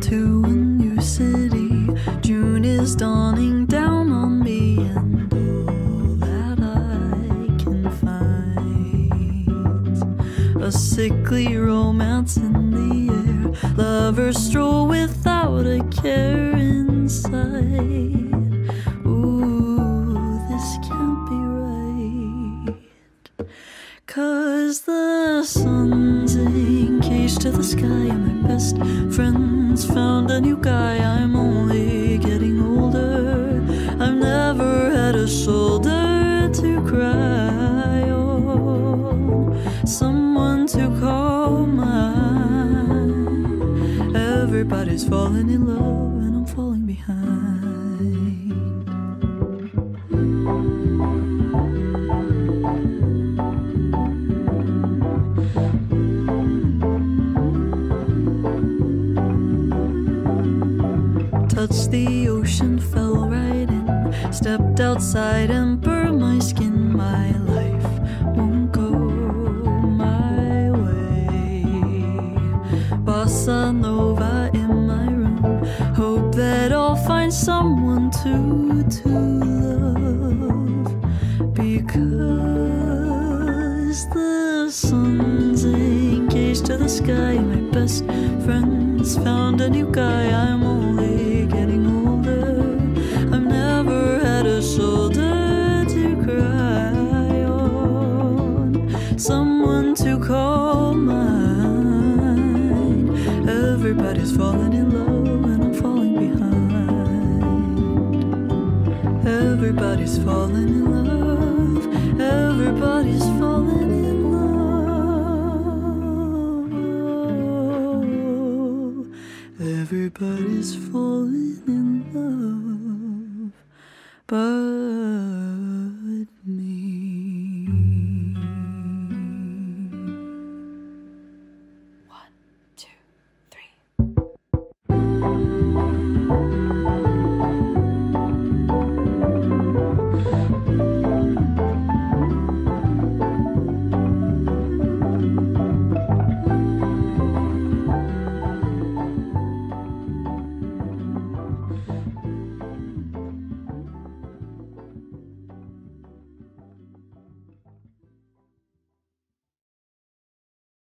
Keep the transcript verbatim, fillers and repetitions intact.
to a new city. June is dawning down on me, and all that I can find, a sickly romance in the air. Lovers stroll without a care in sight. Ooh, this can't be right, 'cause the sun's engaged to the sky, and my best friend's found a new guy. I'm only getting older, I've never had a shoulder to cry on, someone to call mine. Everybody's falling in love, and I'm falling behind. Touched the ocean, fell right in, stepped outside and burned my skin. My life won't go my way. Bossa Nova in my room, hope that I'll find someone to, to love, because the sun's engaged to the sky. My best friend's found a new guy. I'm only getting older, I've never had a shoulder to cry on, someone to call mine. Everybody's falling in love, and I'm falling behind. Everybody's falling in love, everybody's falling in love, everybody's falling in love but me.